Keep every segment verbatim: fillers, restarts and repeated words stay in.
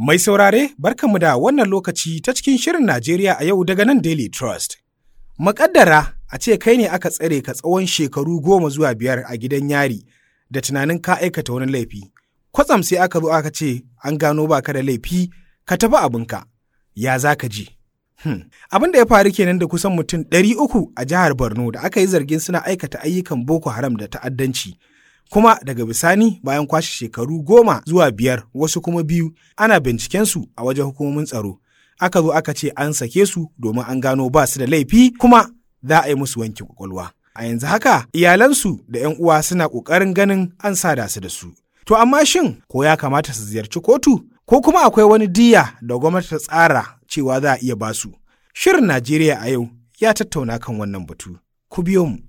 Mai saurare, barkanmu da wannan lokaci ta cikin Shirin Najeriya a yau daga nan Daily Trust. Maƙaddara a ce kai ne aka tsare ka tsawon shekaru goma zuwa biyar a gidan yari da tunanin ka aikata wani laifi. Kwatsam sai aka zo aka ce an gano baka da laifi, ka tafi abinka. Ya za ka ji? Hmm. Abin da ya faru kenan da kusan mutum ɗari uku a jihar Borno da aka yi zargin suna aikata ayyukan Boko Haram da ta'addanci. Kuma daga bisani bayan kwashe shekaru goma zuwa biyar wasu kuma biyu ana bincikensu a wajen hukumomin tsaro. Aka zo aka ce an sake su domin an gano ba su da laifi kuma za a yi musu wankin kwakwalwa. A yanzu haka iyalansu da 'yan uwa suna ƙoƙarin ganin an sada su da su. To amma shin ko ya kamata su ziyarci kotu ko kuma akwai wani diyya da gwamnati ta tsara cewa za a iya basu? Shirin Najeriya a yau ya tattauna kan wannan batu. Ku biyo mu.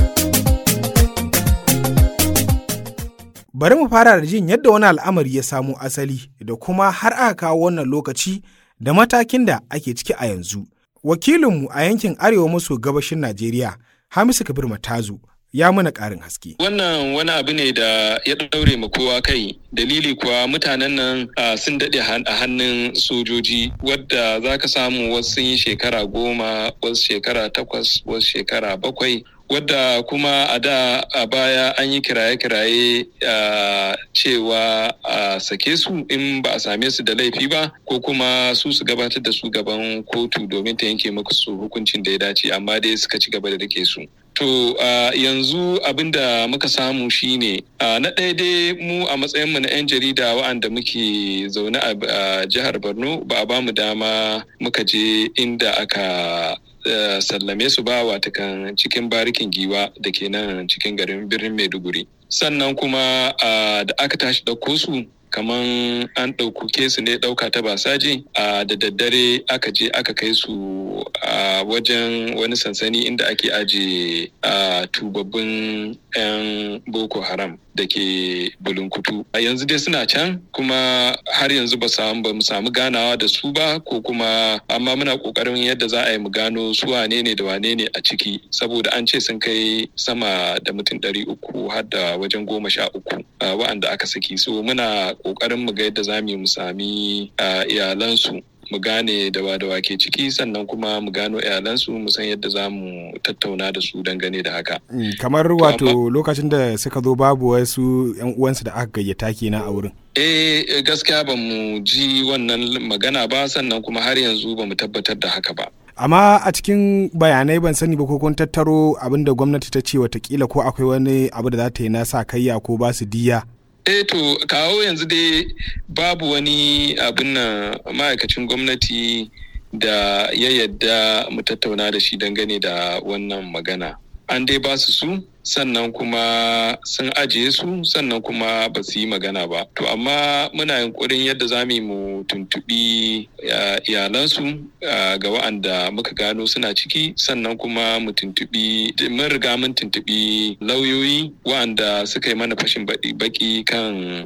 Bari mu fara da jin yadda wani al'amari ya samo asali da kuma har aka kawo wannan lokaci da matakin da ake ciki a yanzu. Wakilinmu a yankin Arewa maso gabashin Najeriya, Hamisu Kabir Matazu, ya mana ƙarin haske. Wannan wani abu ne da ya ɗaure ma kowa kai. Dalili kuwa mutanen nan sun daɗe a hannun sojoji, wadda za ka samu wasu sun yi shekara goma, wasu shekara takwas, wasu shekara bakwai. Wadda kuma a da a baya an yi kiraye-kiraye uh, cewa a uh, sake su in ba a same su da laifi ba, ko kuma su su gabatar da su gaban kotu domin ta yanke muku su hukuncin da ya dace, amma dai suka ci gaba da rike su. To uh, yanzu abin da muka samu shine uh, na ɗaya dai mu a matsayinmu na 'yan jarida wa'anda muke zaune a uh, jihar Borno ba a bamu dama muka je inda aka Uh, sallame su ba watakan cikin barikin giwa da ke nan cikin garin birnin Maiduguri. Sannan kuma uh, da aka tashi ɗauko su kaman an ɗaukuke su ne ɗauka ta basaji uh, da daddare aka je aka kai su a uh, wajen wani sansani inda ake aje uh, tubabbin 'yan Boko Haram da ke Bulunkutu. A yanzu dai suna can kuma har yanzu ba mu samu ganawa da su ba, ko kuma amma muna kokarin yadda za a yi mu gano su wane ne da wane ne a ciki, saboda an ce sun kai sama da mutum ɗari uku har da wajen goma sha uku wa'anda aka saki. So muna kokarin mu ga yadda za mu sami iyalansu mu gane da wa ke ciki, sannan kuma mu gano iyalansu mu san yadda za mu tattauna da su dangane da haka. Mm, kamar wato amma, lokacin da suka zo babu wasu 'yan uwansu da aka gayyata kenan a wurin. Eh gaskiya ba mu ji wannan magana ba, sannan kuma har yanzu ba mu tabbatar da haka ba. Amma a cikin bayanai ban sani ba ko kun tattaro abin da gwamnati ta ce watakila ko akwai wani abu da za ta yi na sa kayya ko ba su diya. Eh to kawo yanzu dai babu wani abin nan ma'aikacin gwamnati da ya yadda mu tattauna da shi dangane da wannan magana. An dai ba su su, sannan kuma sun ajiye su, sannan kuma ba su yi magana ba. To amma muna yunkurin yadda za mu tuntuɓi iyalansu ga wa'anda muka gano suna ciki, sannan kuma mu tuntuɓi, mun riga mun tuntuɓi lauyoyi wa'anda suka yi mana fashin baki kan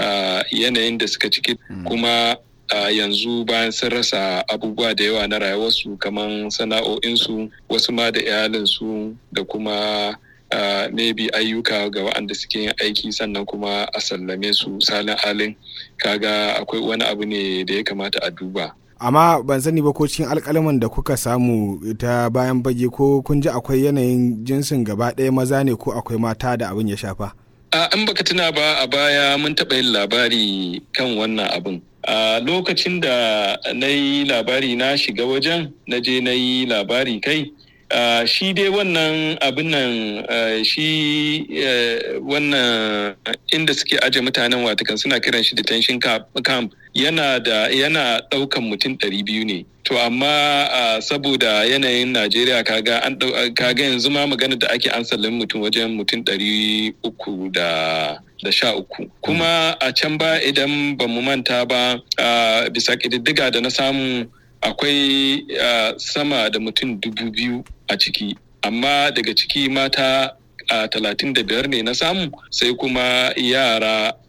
yanayin da suka ciki, kuma Uh, yanzu bayan sun rasa abubuwa da yawa na rayuwarsu kamar sana'o'insu, wasu ma da iyalinsu, da kuma uh, maybe ayyuka ga waɗanda suke yin aiki, sannan kuma a sallame su salin halin. Kaga akwai wani abu ne da ya kamata a duba. Amma ban sani ba ko cikin alƙalaman da kuka samu ta bayan bage ko kun ji akwai yanayin jinsin gaba ɗaya maza ne ko akwai mata da abin ya shafa? Uh, in baka tuna ba a baya mun taɓa yin labari kan wannan abin. A uh, lokacin da na yi labari na shiga wajen, na je na yi labari kai, uh, shi dai wannan abin nan uh, shi uh, wannan inda suke aje mutanen watakan suna kiran shi detention camp, yana da yana ɗaukan mutum ɗari biyu ne. To amma uh, saboda yanayin Najeriya kaga an kaga yanzu ma magana da ake an sallin mutum wajen mutum ɗari uku da da sha uku. Kuma a can ba idan ba mu manta ba uh, bisa ƙididdiga da na samu akwai uh, sama da mutum dubu biyu a ciki, amma daga ciki mata a talatin da biyar ne na samu, sai kuma yara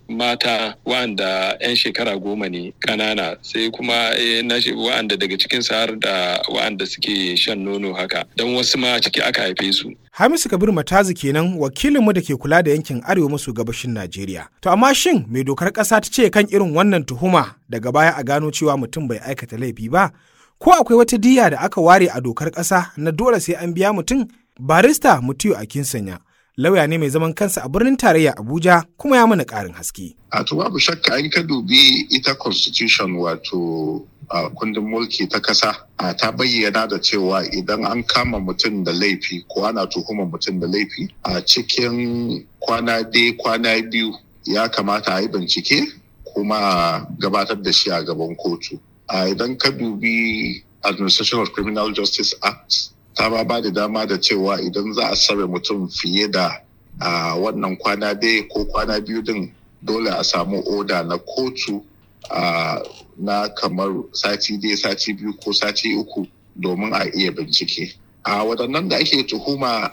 mata wa'anda 'yan shekara goma ne ƙanana, sai kuma na wa'anda daga cikin har da wa'anda suke shan nono haka, don wasu ma ciki aka haife su. Hamisu Kabir Matazu kenan wakilinmu da ke kula da yankin arewa maso gabashin Najeriya. To amma shin mai dokar ƙasa ta ce kan irin wannan tuhuma daga baya a gano cewa mutum bai aikata laifi ba? Ko akwai wata diyya da aka ware a dokar ƙasa na dole sai an biya mutum? Barista Mutiyu Akinsanya lauya ne mai zaman kansa a birnin tarayya Abuja kuma ya mana ƙarin haske. A to babu shakka in ka dubi ita constitution wato a kundin mulki ta kasa ta bayyana da cewa idan an kama mutum da laifi ko ana tuhumar mutum da laifi a cikin kwana ɗaya kwana biyu ya kamata a yi bincike kuma gabatar da shi a gaban kotu. A idan ka dubi Administration of Criminal Justice Act ta ba ba da dama da cewa idan za a tsare mutum fiye da a wannan kwana ɗaya ko kwana biyu din dole a samu oda na kotu a na kamar sati ɗaya sati biyu ko sati uku domin a iya bincike. A waɗannan da ake tuhuma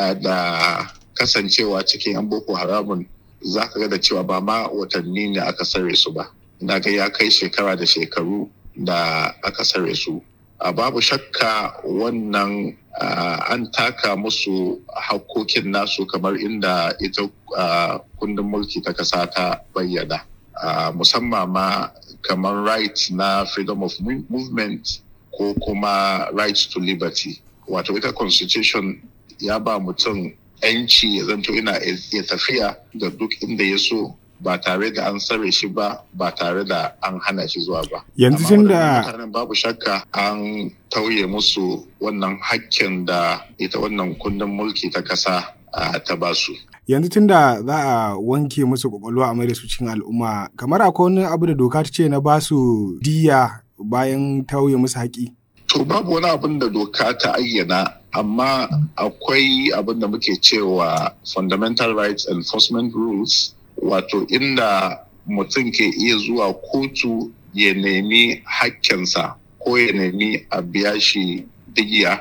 da kasancewa cikin yan boko haramun za ka ga da cewa ba ma watanni ne aka tsare su ba. Ina ga ya kai shekara da shekaru da aka tsare su. Uh, babu shakka wannan uh, an taka musu hakkokin nasu kamar inda ita uh, kundin mulki ta kasa ta bayyana uh, musamman ma kamar right na freedom of movement ko kuma right to liberty. Wato ita constitution ya ba mutum yanci ya zanto ina ya tafiya da duk inda ya so ba tare da an tsare shi ba ba tare da an hana shi zuwa ba. Yanzu tun da mutanen babu shakka an tauye musu wannan hakkin da ita wannan kundin mulki ta kasa ta ba su. Yanzu tun da za a wanke musu kwakwalwa a mai su cikin al'umma, kamar akwai wani abu da doka ta ce na ba su diya bayan tauye musu haƙi? To babu wani abin da doka ta ayyana, amma akwai abin da muke cewa Fundamental Rights Enforcement Rules, wato inda mutum ke iya zuwa kotu ya nemi hakkinsa ko ya nemi a biya shi digiya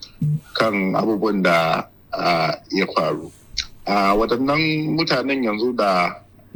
kan abubuwan da uh, ya faru. Uh, waɗannan mutanen yanzu da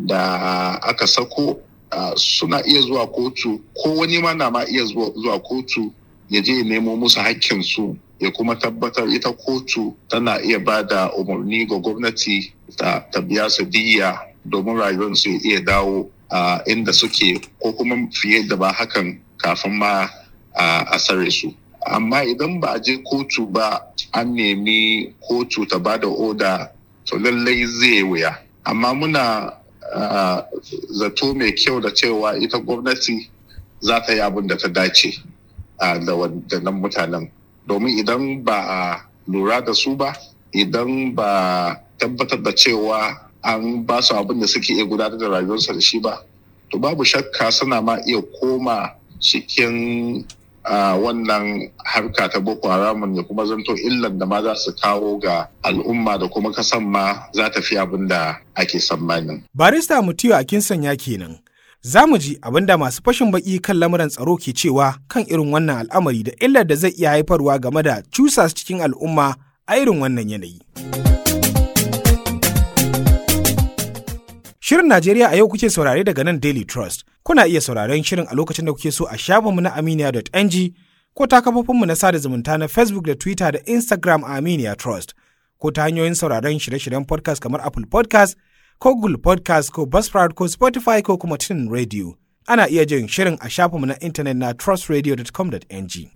da aka sako uh, suna iya zuwa kotu, ko wani ma na ma iya zuwa, zuwa kotu ya je nemo musu hakkinsu, ya kuma tabbatar ita kotu tana iya ba da umarni ga gwamnati ta, ta biya su diya domin rayuwarsu ya iya dawo a uh, inda suke ko kuma fiye da ba hakan kafin ma uh, a sare su. Amma idan ba a je kotu ba an nemi kotu ta ba da oda, to lallai zai wuya. Amma muna uh, zato mai kyau da cewa ita gwamnati za ta yi abin da ta dace uh, da wadannan mutanen. Domin idan ba a lura da su ba, idan ba tabbatar da cewa an ba su abin da suke iya gudanar da rayuwarsa da shi ba, to babu shakka suna ma iya koma cikin uh, wannan harka ta Boko Haramun ya kuma zanto illan da ma za su kawo ga al'umma da kuma kasan ma za ta fi abin da ake tsammanin. Barista Mutiyu Akinsanya kenan. Za mu ji abin da masu fashin baki kan lamuran tsaro ke cewa kan irin wannan al'amari da illar da zai iya haifarwa game da cusa cikin al'umma a irin wannan yanayi. Shirin Najeriya a yau kuke saurare daga nan Daily Trust. Kuna iya sauraren shirin a lokacin da kuke so a shafinmu na aminiya dot ng ko ta kafofinmu na sada zumunta na Facebook da Twitter da Instagram a Aminiya Trust, ko ta hanyoyin sauraren shirye-shiryen podcast kamar Apple Podcast ko Google Podcast ko Buzzsprout ko Spotify ko kuma Tunin Radio. Ana iya jin shirin a shafinmu na intanet na trust radio dot com dot n g.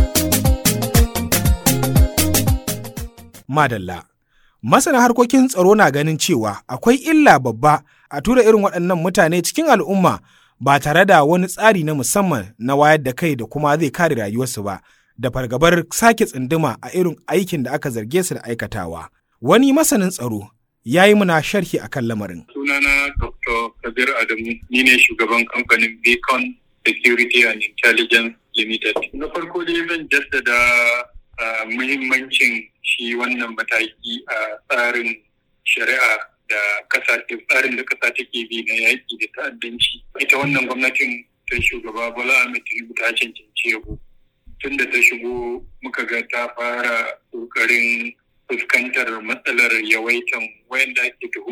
Madalla. Masana harkokin tsaro na ganin cewa akwai illa babba a tura irin waɗannan mutane cikin al'umma ba tare da wani tsari na musamman na wayar da kai da kuma zai kare rayuwarsu ba, da fargabar sake tsunduma a irin aikin da aka zarge su da aikatawa. Wani masanin tsaro ya yi muna sharhi a kan lamarin. Sunana Doctor Kabir Adamu, ni ne shugaban kamfanin Beacon Security and Intelligence Limited. Na farko dai zan jaddada uh, muhimmancin shi wannan mataki a tsarin shari'a da kasa tsarin da kasa take bi na yaƙi da ta'addanci. Ita wannan gwamnatin ta shugaba Bola Ahmed Tinubu ta cancanci yabo. Tun da ta shigo muka ga ta fara ƙoƙarin fuskantar matsalar yawaitan wayanda ake tuhuma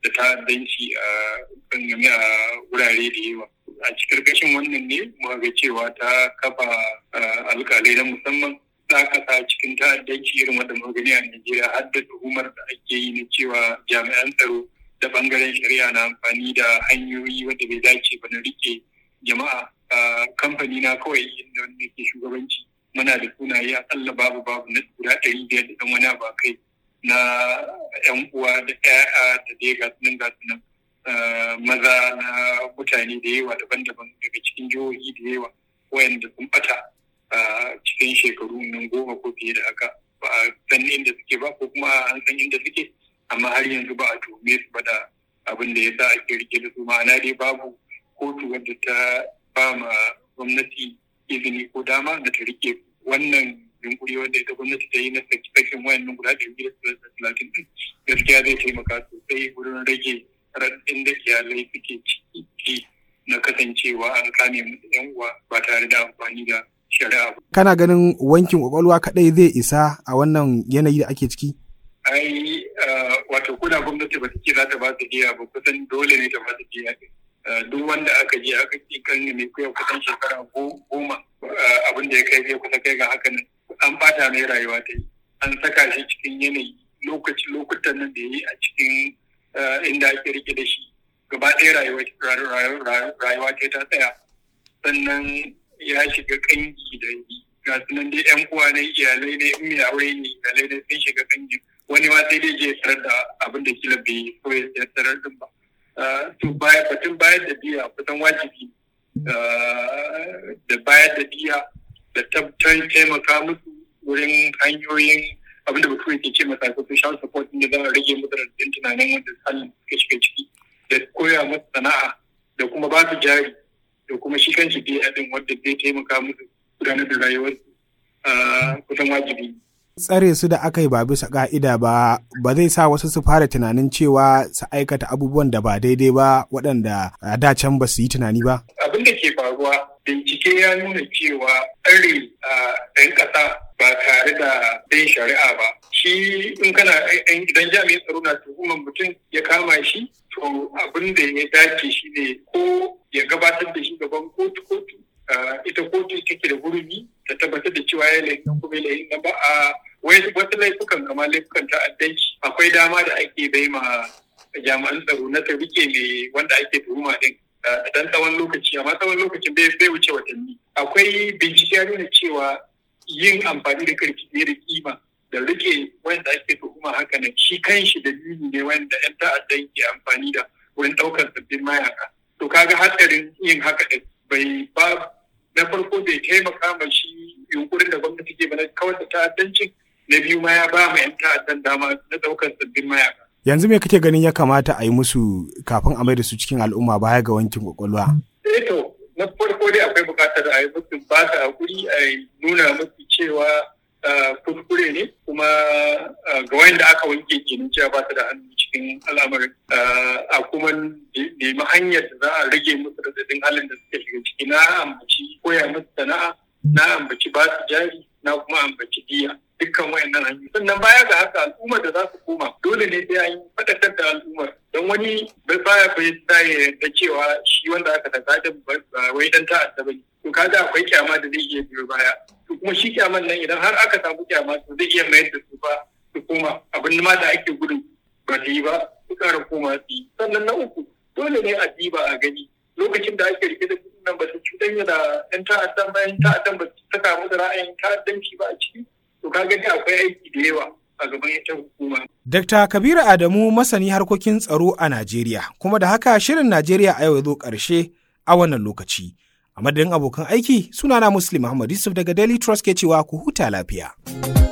da ta'addanci a gangame a wurare da yawa. A cikin ƙarƙashin wannan ne muka ga cewa ta kafa alƙalai na musamman za ka sa cikin ta'addanci irin wanda muka gani a Najeriya har da tuhumar da ake yi na cewa jami'an tsaro da bangaren shari'a na amfani da hanyoyi wanda bai dace ba na rike jama'a. Kamfani na kawai inda wanda ke shugabanci muna da sunaye akalla babu babu na guda ɗari biyar da ɗan wani abu kai na yan uwa da ƴaƴa da dai gasu nan gasu nan maza na mutane da yawa daban-daban daga cikin jihohi da yawa wayanda sun ɓata cikin shekaru nan goma ko fiye da haka ba a san inda suke ba ko kuma an san inda suke amma har yanzu ba a tuhume su ba da abin da ya sa ake rike da su ma'ana dai babu kotu wadda ta ba ma gwamnati izini ko dama da ta rike wannan yunkuri wanda ita gwamnati ta yi na sakin wayannan guda ɗari biyu da talatin ɗin gaskiya zai taimaka sosai wurin rage raɗin da iyalai suke ciki na kasancewa an kame musu yan uwa ba tare da amfani da shari'a ba. Kana ganin wankin kwakwalwa kaɗai zai isa a wannan yanayi da ake ciki? Ai wato kuna gwamnati ba ta ce za ta ba su diya ba kusan dole ne ta ba su diya. Duk wanda aka je aka ci kan mai kuya kusan shekara goma abin da ya kai zai kusa kai ga haka nan an bata mai rayuwa ta yi an saka shi cikin yanayi lokaci lokutan nan da ya yi a cikin inda ake rike da shi gaba ɗaya rayuwa ce ta tsaya sannan ya shiga kangi da ga sunan dai yan uwa ne iyalai ne in mai aure ne iyalai ne sun shiga kangi wani ma sai dai je tarar da abin da kila bai so ya tarar din ba to baya batun bayar da biya kusan wajibi da bayar da biya da tabbatar taimaka musu wurin hanyoyin abinda bature ke ce masa social support inda za a rage musu da tunanin wanda halin suka shiga ciki da koya musu sana'a da kuma ba su jari da kuma shi kan shi biya din wanda zai taimaka musu gudanar da rayuwarsu kusan wajibi. Tsare su da aka yi ba bisa ka'ida ba ba zai sa wasu su fara tunanin cewa su aikata abubuwan da ba daidai ba waɗanda a da can ba su yi tunani ba. Abin da ke faruwa bincike ya nuna cewa tsare ɗan ƙasa ba tare da bin shari'a ba. Shi in kana idan jami'in tsaro na tuhumar mutum ya kama shi to abin da ya dace shi ne ko ya gabatar da shi gaban kotu kotu. Ita kotu take da hurumi ta tabbatar da cewa ya laifin kuma laifin na ba a wasu laifukan kamar laifukan ta'addanci akwai dama da ake bai ma jami'an tsaro na ta rike mai wanda ake tuhuma din dan tsawon lokaci amma tsawon lokacin bai wuce watanni. Akwai bincike ya nuna cewa yin amfani da karfi ne da kima da rike wanda ake tuhuma haka nan shi kanshi dalili ne wanda yan ta'addan ke amfani da wurin ɗaukar sabbin mayaka. To kaga hatsarin yin haka din bai ba na farko bai taimaka ma shi yunkurin da gwamnati ke bana kawar da ta'addancin na biyu ma ya ba ma 'yan ta'addan dama na ɗaukar sabbin mayaka. Yanzu me kake ganin ya kamata a yi musu kafin a mai da su cikin al'umma baya ga wankin kwakwalwa? Eh to na farko dai akwai buƙatar a yi musu ba ta hakuri a nuna musu cewa kuskure ne kuma ga wanda aka wanke kenan cewa ba ta da hannu cikin al'amarin a kuma nemi hanyar da za a rage musu radadin halin da suka shiga ciki na ambaci koya musu sana'a na ambaci ba su jari na kuma ambaci diya dukkan wayannan hanyoyi sannan baya ga haka al'ummar da za su koma dole ne sai an faɗakar da al'ummar don wani bai baya bai sa ya da cewa shi wanda aka taka da wai dan ta'adda bane to kaga akwai kyama da zai iya biyo baya to kuma shi kyaman nan idan har aka samu kyama to zai iya mayar da su ba su koma abin ma da ake gudun ba ta yi ba su ƙara koma su yi sannan na uku dole ne a diba a gani lokacin da ake rike da kudin nan ba su cuɗanya da yan ta'addan bayan ta'addan ba su saka mu da ra'ayin ta'addanci ba a ciki to kaga dai akwai aiki da yawa a gaban ita hukuma. Dakta Kabiru Adamu masani harkokin tsaro a Najeriya kuma da haka shirin Najeriya a yau ya zo ƙarshe a wannan lokaci. A madadin abokan aiki sunana Muslim Muhammad Yusuf daga Daily Trust ke cewa ku huta lafiya.